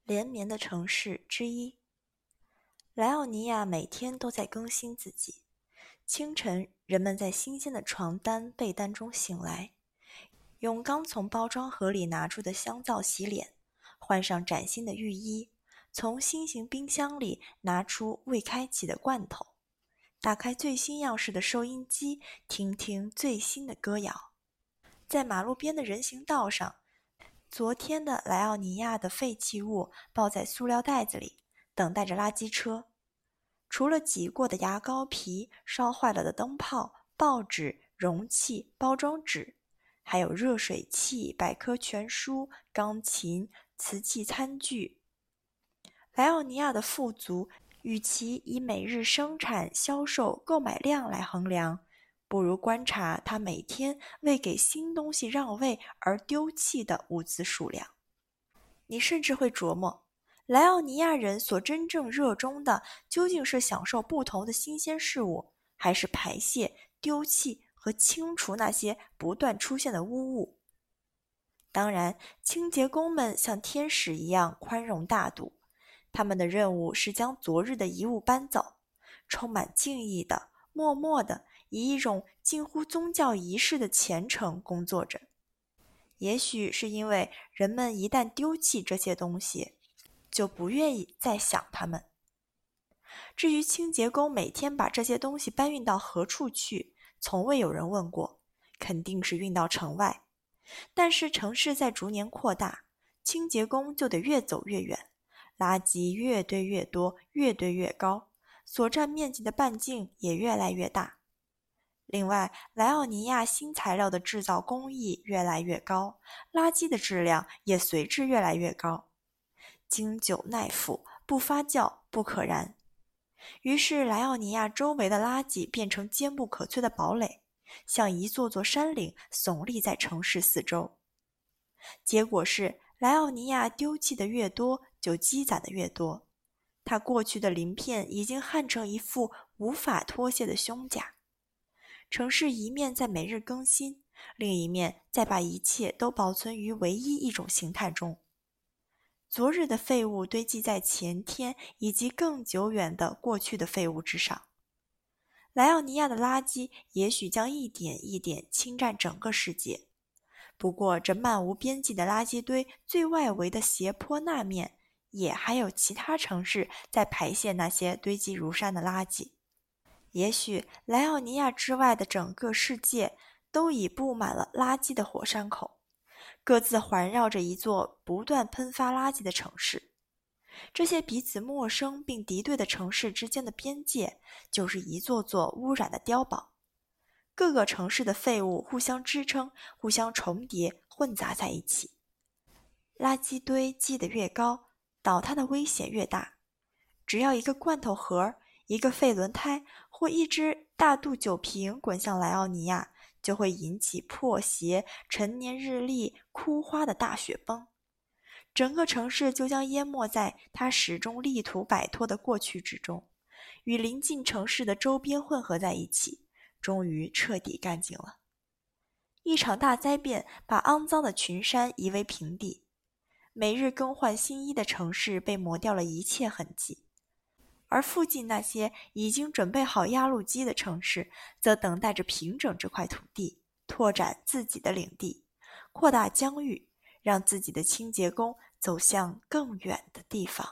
连绵的城市之一。莱奥尼亚每天都在更新自己。清晨，人们在新鲜的床单、被单中醒来，用刚从包装盒里拿出的香皂洗脸，换上崭新的浴衣，从新型冰箱里拿出未开启的罐头，打开最新样式的收音机，听听最新的歌谣。在马路边的人行道上，昨天的莱奥尼亚的废弃物包在塑料袋子里，等待着垃圾车。除了挤过的牙膏皮、烧坏了的灯泡、报纸、容器、包装纸，还有热水器、百科全书、钢琴、瓷器餐具。莱奥尼亚的富足，与其以每日生产、销售、购买量来衡量，不如观察他每天为给新东西让位而丢弃的物资数量。你甚至会琢磨，莱奥尼亚人所真正热衷的究竟是享受不同的新鲜事物，还是排泄、丢弃和清除那些不断出现的污物？当然，清洁工们像天使一样宽容大度，他们的任务是将昨日的遗物搬走，充满敬意的、默默的，以一种近乎宗教仪式的虔诚工作着。也许是因为人们一旦丢弃这些东西，就不愿意再想它们。至于清洁工每天把这些东西搬运到何处去，从未有人问过，肯定是运到城外。但是城市在逐年扩大，清洁工就得越走越远，垃圾越堆越多，越堆越高，所占面积的半径也越来越大。另外，莱奥尼亚新材料的制造工艺越来越高，垃圾的质量也随之越来越高。经久耐腐，不发酵，不可燃。于是莱奥尼亚周围的垃圾变成坚不可摧的堡垒，像一座座山岭耸立在城市四周。结果是莱奥尼亚丢弃的越多，就积攒的越多。他过去的鳞片已经焊成一副无法脱卸的胸甲。城市一面在每日更新，另一面再把一切都保存于唯一一种形态中。昨日的废物堆积在前天以及更久远的过去的废物之上。莱奥尼亚的垃圾也许将一点一点侵占整个世界，不过这漫无边际的垃圾堆最外围的斜坡那面，也还有其他城市在排泄那些堆积如山的垃圾。也许莱奥尼亚之外的整个世界都已布满了垃圾的火山口，各自环绕着一座不断喷发垃圾的城市。这些彼此陌生并敌对的城市之间的边界，就是一座座污染的碉堡。各个城市的废物互相支撑，互相重叠，混杂在一起。垃圾堆积得越高，倒塌的危险越大。只要一个罐头盒、一个废轮胎或一只大肚酒瓶滚向莱奥尼亚，就会引起破鞋、陈年日历、枯花的大雪崩。整个城市就将淹没在它始终力图摆脱的过去之中，与邻近城市的周边混合在一起，终于彻底干净了。一场大灾变把肮脏的群山夷为平地，每日更换新衣的城市被磨掉了一切痕迹。而附近那些已经准备好压路机的城市，则等待着平整这块土地，拓展自己的领地，扩大疆域，让自己的清洁工走向更远的地方。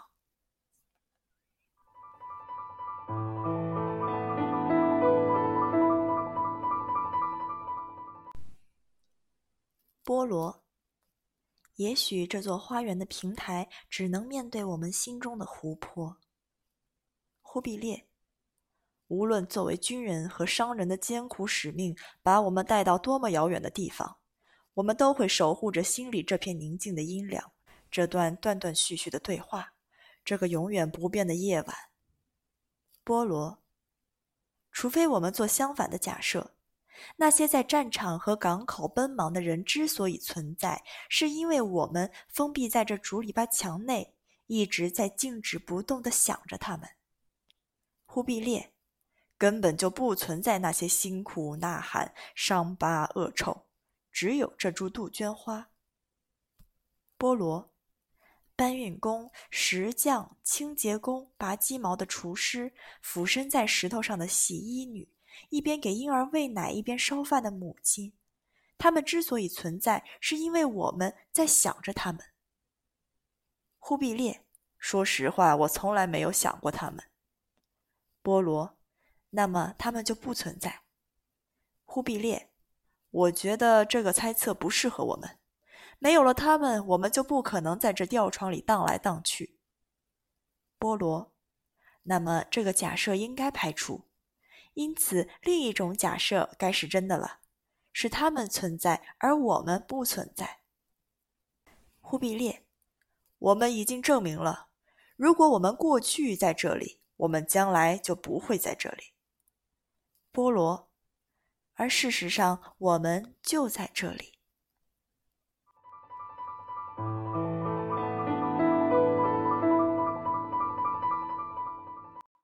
菠萝。也许这座花园的平台只能面对我们心中的湖泊。忽必烈。无论作为军人和商人的艰苦使命把我们带到多么遥远的地方，我们都会守护着心里这片宁静的阴凉，这段断断续续的对话，这个永远不变的夜晚。菠萝。除非我们做相反的假设，那些在战场和港口奔忙的人之所以存在，是因为我们封闭在这竹篱笆墙内，一直在静止不动地想着他们。忽必烈。根本就不存在那些辛苦、呐喊、伤疤、恶臭，只有这株杜鹃花。菠萝。 搬运工、石匠、清洁工、拔鸡毛的厨师、俯身在石头上的洗衣女，一边给婴儿喂奶一边烧饭的母亲，他们之所以存在，是因为我们在想着他们。忽必烈，说实话，我从来没有想过他们。波罗，那么他们就不存在。忽必烈，我觉得这个猜测不适合我们。没有了他们，我们就不可能在这吊床里荡来荡去。波罗，那么这个假设应该排除。因此，另一种假设该是真的了，是他们存在，而我们不存在。忽必烈，我们已经证明了，如果我们过去在这里，我们将来就不会在这里。波罗，而事实上，我们就在这里。